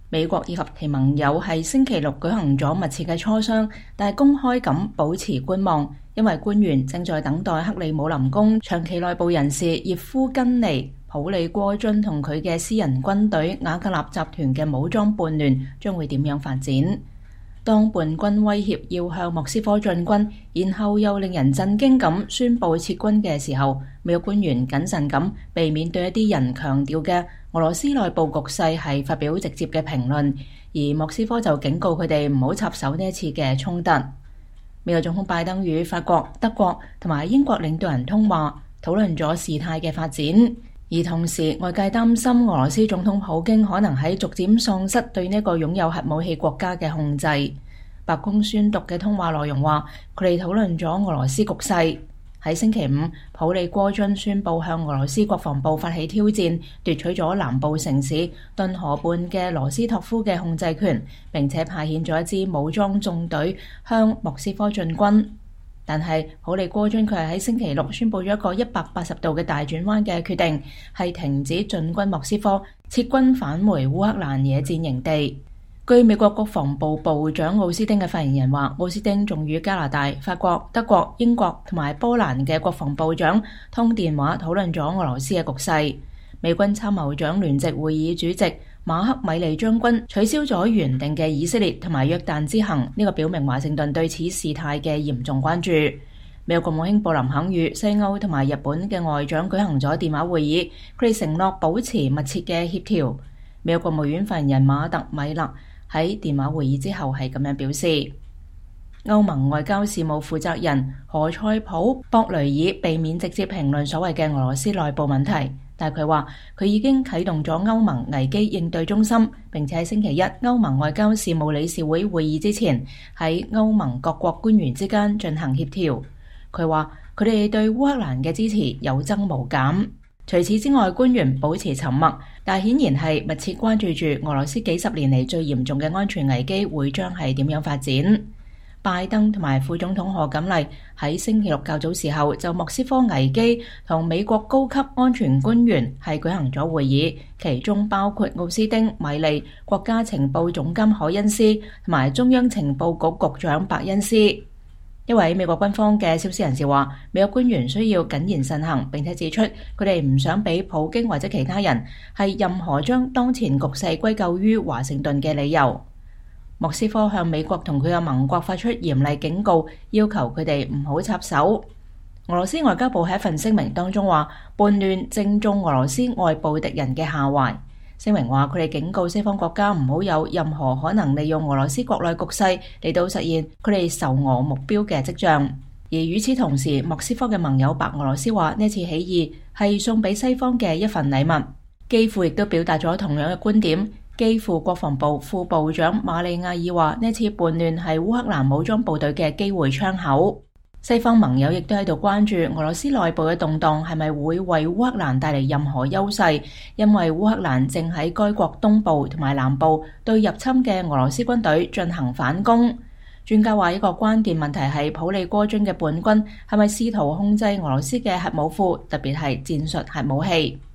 美國以及其盟友喺星期六舉行咗密切嘅磋商，但係公開咁保持觀望，因為官員正在等待克里姆林宮長期內部人士葉夫根尼、普里戈津同佢嘅私人軍隊瓦格納集團嘅武裝叛亂將會點樣發展。當叛軍威脅要向莫斯科進軍，然後又令人震驚咁宣布撤軍嘅時候，美國官員謹慎咁避免對一啲人強調嘅俄羅斯內部局勢係發表直接嘅評論，而莫斯科就警告佢哋唔好插手呢一次嘅衝突。美國總統拜登與法國、德國同埋英國領導人通話，討論咗事態嘅發展，而同時外界擔心俄羅斯總統普京可能喺逐漸喪失對呢個擁有核武器國家嘅控制。白宮宣讀嘅通話內容話，佢哋討論咗俄羅斯局勢。喺星期五，普里戈津宣布向俄羅斯國防部發起挑戰，奪取咗南部城市頓河畔嘅羅斯托夫嘅控制權，並且派遣咗一支武裝縱隊向莫斯科進軍。但係普里戈津佢係喺星期六宣布咗一個180度嘅大轉彎嘅決定，係停止進軍莫斯科，撤軍返回烏克蘭野戰營地。據美國國防部部長奧斯汀嘅發言人話，奧斯汀仲與加拿大、法國、德國、英國同埋波蘭嘅國防部長通電話討論咗俄羅斯嘅局勢。美軍參謀長聯席會議主席馬克米利將軍取消咗原定嘅以色列同埋約旦之行，呢個表明華盛頓對此事態嘅嚴重關注。美國國務卿布林肯與西歐同埋日本嘅外長舉行咗電話會議，佢哋承諾保持密切嘅協調。美國國務院發言人馬特米勒喺電話會議之後係咁樣表示。歐盟外交事務負責人何塞普博雷爾避免直接評論所謂嘅俄羅斯內部問題，但係佢話佢已經啟動咗歐盟危機應對中心，並且喺星期一歐盟外交事務理事會會議之前喺歐盟各國官員之間進行協調。佢話佢哋對烏克蘭嘅支持有增無減。除此之外，官員保持沉默，但顯然係密切關注住俄羅斯幾十年嚟最嚴重嘅安全危機會將係點樣發展。拜登同埋副總統賀錦麗喺星期六較早時候就莫斯科危機同美國高級安全官員係舉行咗會議，其中包括奧斯汀、米利、國家情報總監凱恩斯同埋中央情報局局長伯恩斯。一位美國軍方嘅消息人士話，美國官員需要謹言慎行，並且指出佢哋唔想俾普京或者其他人係任何將當前局勢歸咎於華盛頓嘅理由。莫斯科向美國同佢嘅盟國發出嚴厲警告，要求佢哋唔好插手。俄羅斯外交部喺一份聲明當中話，叛亂正中俄羅斯外部敵人嘅下懷。聲明話，佢哋警告西方國家唔好有任何可能利用俄羅斯國內局勢嚟到實現佢哋仇俄目標嘅跡象。而與此同時，莫斯科嘅盟友白俄羅斯話，呢次起義係送俾西方嘅一份禮物。基輔亦都表達咗同樣嘅觀點。基輔國防部副部長馬利亞爾話，呢次叛亂係烏克蘭武裝部隊嘅機會窗口。西方盟友亦都喺度關注俄羅斯內部嘅動盪係咪會為烏克蘭帶嚟任何優勢，因為烏克蘭正喺該國東部同埋南部對入侵嘅俄羅斯軍隊進行反攻。專家話，一個關鍵問題係普里戈津嘅叛軍係咪試圖控制俄羅斯嘅核武庫，特別係戰術核武器。